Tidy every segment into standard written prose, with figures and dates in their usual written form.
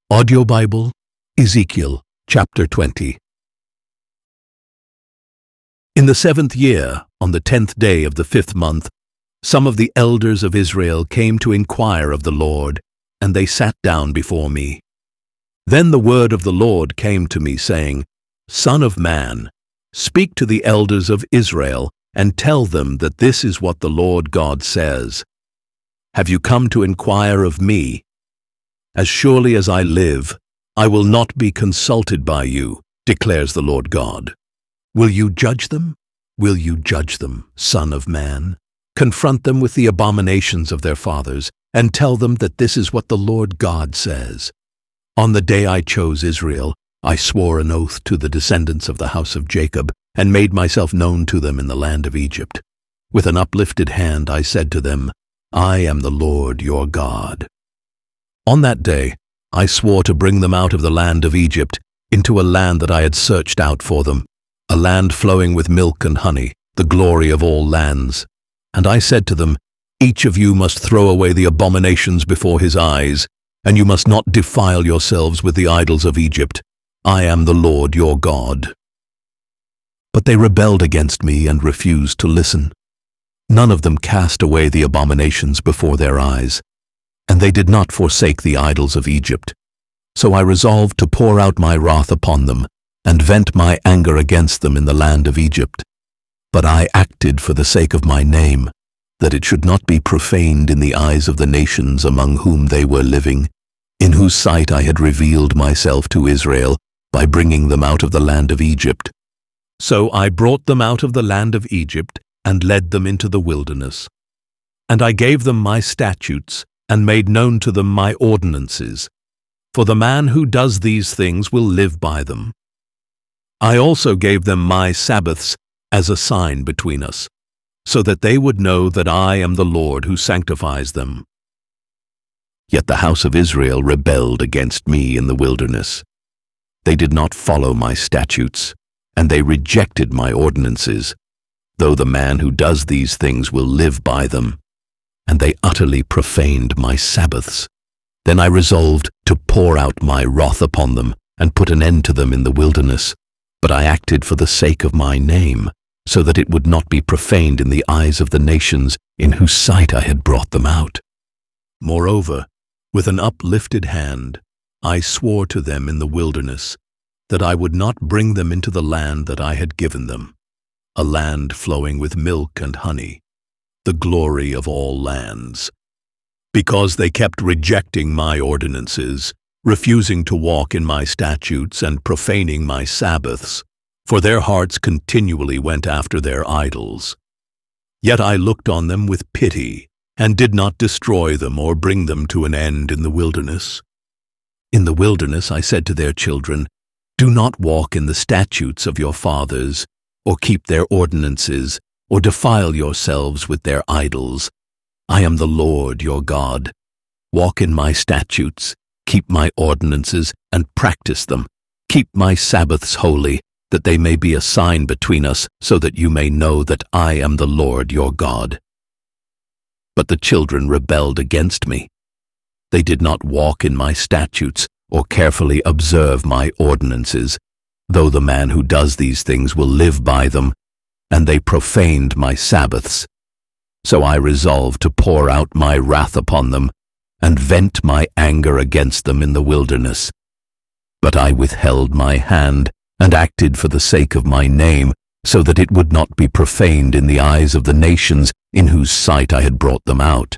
Audio Bible, Ezekiel, chapter 20. In the 7th year, on the 10th day of the 5th month, some of the elders of Israel came to inquire of the Lord, and they sat down before me. Then the word of the Lord came to me, saying, Son of man, speak to the elders of Israel, and tell them that this is what the Lord God says. Have you come to inquire of me? As surely as I live, I will not be consulted by you, declares the Lord God. Will you judge them? Will you judge them, Son of man? Confront them with the abominations of their fathers, and tell them that this is what the Lord God says. On the day I chose Israel, I swore an oath to the descendants of the house of Jacob, and made myself known to them in the land of Egypt. With an uplifted hand I said to them, I am the Lord your God. On that day I swore to bring them out of the land of Egypt into a land that I had searched out for them, a land flowing with milk and honey, the glory of all lands. And I said to them, Each of you must throw away the abominations before his eyes, and you must not defile yourselves with the idols of Egypt. I am the Lord your God. But they rebelled against me and refused to listen. None of them cast away the abominations before their eyes, and they did not forsake the idols of Egypt. So I resolved to pour out my wrath upon them, and vent my anger against them in the land of Egypt. But I acted for the sake of my name, that it should not be profaned in the eyes of the nations among whom they were living, in whose sight I had revealed myself to Israel by bringing them out of the land of Egypt. So I brought them out of the land of Egypt and led them into the wilderness. And I gave them my statutes and made known to them my ordinances, for the man who does these things will live by them. I also gave them my Sabbaths as a sign between us, so that they would know that I am the Lord who sanctifies them. Yet the house of Israel rebelled against me in the wilderness. They did not follow my statutes, and they rejected my ordinances, though the man who does these things will live by them. And they utterly profaned my Sabbaths. Then I resolved to pour out my wrath upon them and put an end to them in the wilderness. But I acted for the sake of my name, so that it would not be profaned in the eyes of the nations in whose sight I had brought them out. Moreover, with an uplifted hand, I swore to them in the wilderness that I would not bring them into the land that I had given them, a land flowing with milk and honey, the glory of all lands. Because they kept rejecting my ordinances, refusing to walk in my statutes and profaning my Sabbaths, for their hearts continually went after their idols. Yet I looked on them with pity, and did not destroy them or bring them to an end in the wilderness. In the wilderness I said to their children, Do not walk in the statutes of your fathers, or keep their ordinances, or defile yourselves with their idols. I am the Lord your God. Walk in my statutes, keep my ordinances, and practice them. Keep my Sabbaths holy, that they may be a sign between us, so that you may know that I am the Lord your God. But the children rebelled against me. They did not walk in my statutes, or carefully observe my ordinances, though the man who does these things will live by them, and they profaned my Sabbaths. So I resolved to pour out my wrath upon them, and vent my anger against them in the wilderness. But I withheld my hand, and acted for the sake of my name, so that it would not be profaned in the eyes of the nations in whose sight I had brought them out.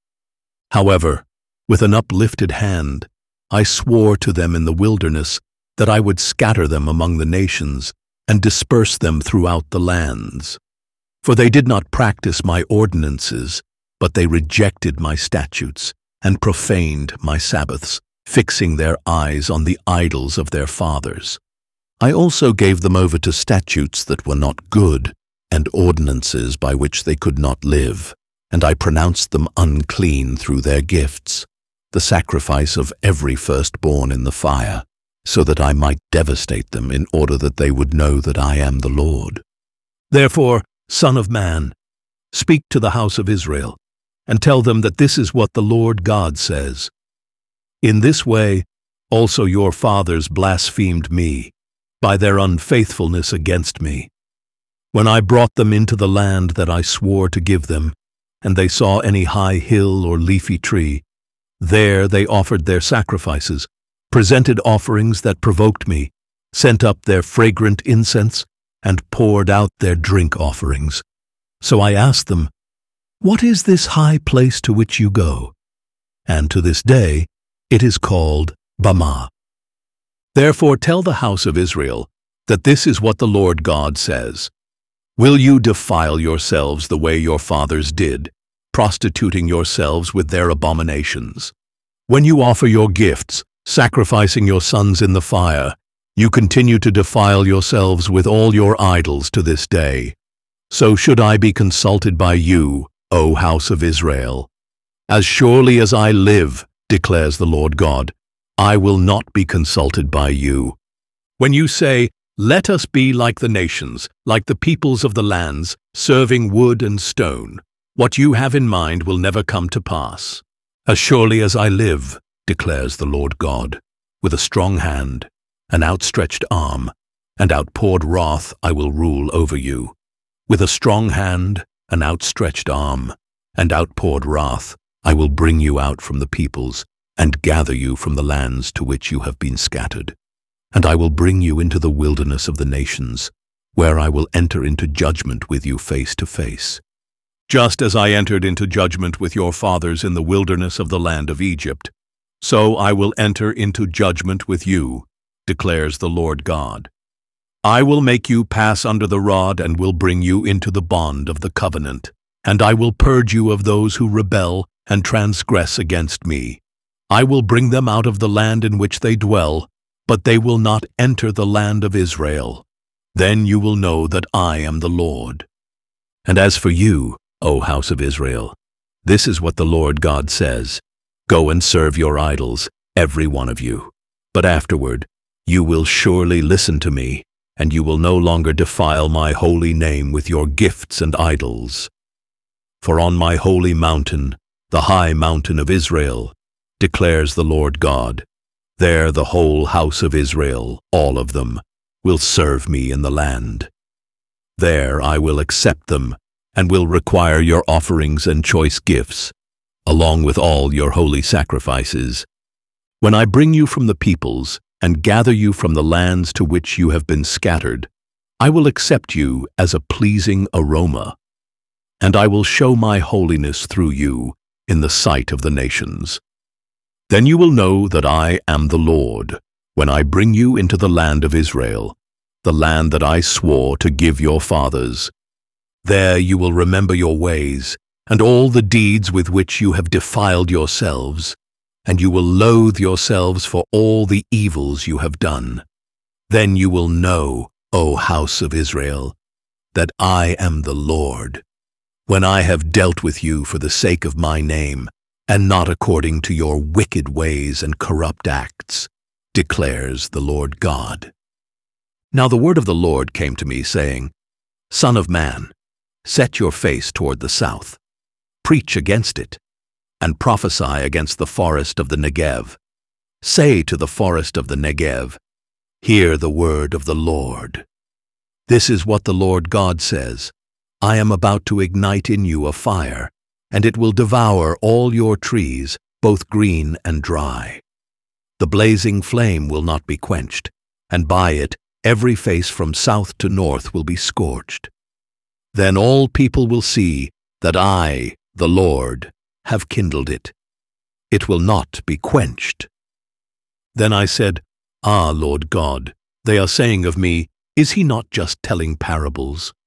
However, with an uplifted hand, I swore to them in the wilderness that I would scatter them among the nations, and disperse them throughout the lands. For they did not practice my ordinances, but they rejected my statutes, and profaned my Sabbaths, fixing their eyes on the idols of their fathers. I also gave them over to statutes that were not good, and ordinances by which they could not live, and I pronounced them unclean through their gifts, the sacrifice of every firstborn in the fire, so that I might devastate them in order that they would know that I am the Lord. Therefore, Son of man, speak to the house of Israel, and tell them that this is what the Lord God says. In this way Also your fathers blasphemed me by their unfaithfulness against me. When I brought them into the land that I swore to give them, and they saw any high hill or leafy tree, there they offered their sacrifices, presented offerings that provoked me, sent up their fragrant incense, and poured out their drink offerings. So I asked them, "What is this high place to which you go?" And to this day it is called Bamah. Therefore tell the house of Israel that this is what the Lord God says. Will you defile yourselves the way your fathers did, prostituting yourselves with their abominations? When you offer your gifts, sacrificing your sons in the fire, you continue to defile yourselves with all your idols to this day. So should I be consulted by you, O house of Israel? As surely as I live, declares the Lord God, I will not be consulted by you. When you say, "Let us be like the nations, like the peoples of the lands, serving wood and stone," what you have in mind will never come to pass. As surely as I live, declares the Lord God, with a strong hand, an outstretched arm, and outpoured wrath I will rule over you. With a strong hand, an outstretched arm, and outpoured wrath I will bring you out from the peoples, and gather you from the lands to which you have been scattered. And I will bring you into the wilderness of the nations, where I will enter into judgment with you face to face. Just as I entered into judgment with your fathers in the wilderness of the land of Egypt, so I will enter into judgment with you, declares the Lord God. I will make you pass under the rod and will bring you into the bond of the covenant, and I will purge you of those who rebel and transgress against me. I will bring them out of the land in which they dwell, but they will not enter the land of Israel. Then you will know that I am the Lord. And as for you, O house of Israel, this is what the Lord God says. Go and serve your idols, every one of you. But afterward, you will surely listen to me, and you will no longer defile my holy name with your gifts and idols. For on my holy mountain, the high mountain of Israel, declares the Lord God, there the whole house of Israel, all of them, will serve me in the land. There I will accept them, and will require your offerings and choice gifts, along with all your holy sacrifices. When I bring you from the peoples, and gather you from the lands to which you have been scattered, I will accept you as a pleasing aroma, and I will show my holiness through you in the sight of the nations. Then you will know that I am the Lord, when I bring you into the land of Israel, the land that I swore to give your fathers. There you will remember your ways, and all the deeds with which you have defiled yourselves, and you will loathe yourselves for all the evils you have done. Then you will know, O house of Israel, that I am the Lord, when I have dealt with you for the sake of my name, and not according to your wicked ways and corrupt acts, declares the Lord God. Now the word of the Lord came to me, saying, Son of man, set your face toward the south, preach against it, and prophesy against the forest of the Negev. Say to the forest of the Negev, Hear the word of the Lord. This is what the Lord God says, I am about to ignite in you a fire, and it will devour all your trees, both green and dry. The blazing flame will not be quenched, and by it every face from south to north will be scorched. Then all people will see that I, the Lord, have kindled it. It will not be quenched. Then I said, Ah, Lord God, they are saying of me, Is he not just telling parables?